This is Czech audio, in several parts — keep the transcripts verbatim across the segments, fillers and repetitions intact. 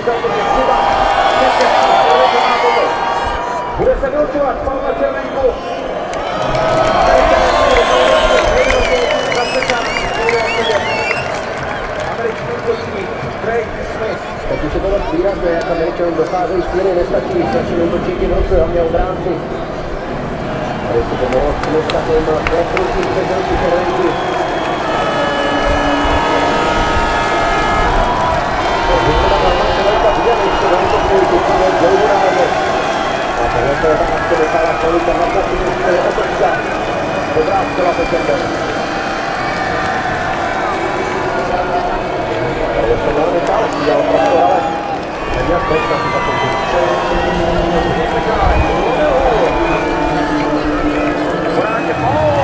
Bude se vylučovat Pavla Červenku. Americký útočník Craig Smith. Teď už je to dost výrazné, jak Američanům docházejí čtyři, nestačí, začali útočníky v roce, hlavně obránci. A jestli to mohlo Smith takovým prekrutím před další Červenky. A tohle to je tak, nechala kolika na poslední čtyři otočka. Dobrá střela po Červen. Je to velmi další, dělal prostor, ale neměl teď na si takový. Vrátě, oh,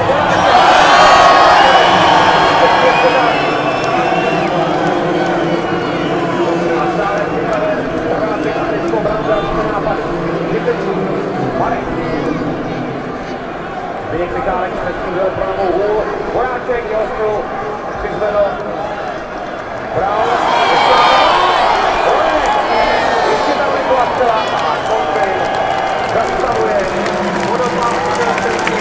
a stále připraven vrátit americkou brankářský nápad. Marek. Zbyněk Michálek přestřídil pravou hůl. Voráček jeho střelu přizvedl. Brál. Ještě tam nebyla střela a Kontej zastavuje. Vodoplán přestřídil.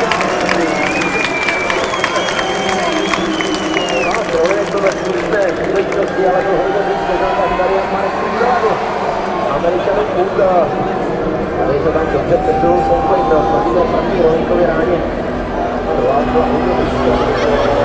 A trojek to ve slušné skutečnosti, ale to hodně víc neznamená, že tady je Marek přizvedl. Američanů půl. Tady se tam dobře přesunul Kontej do svatého proti Rolinkovi ráně. Druhá byla hodně blízko.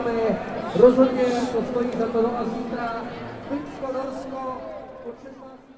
Rozhodně to stojí za to, a zítra Finsko, Norsko od šestnácti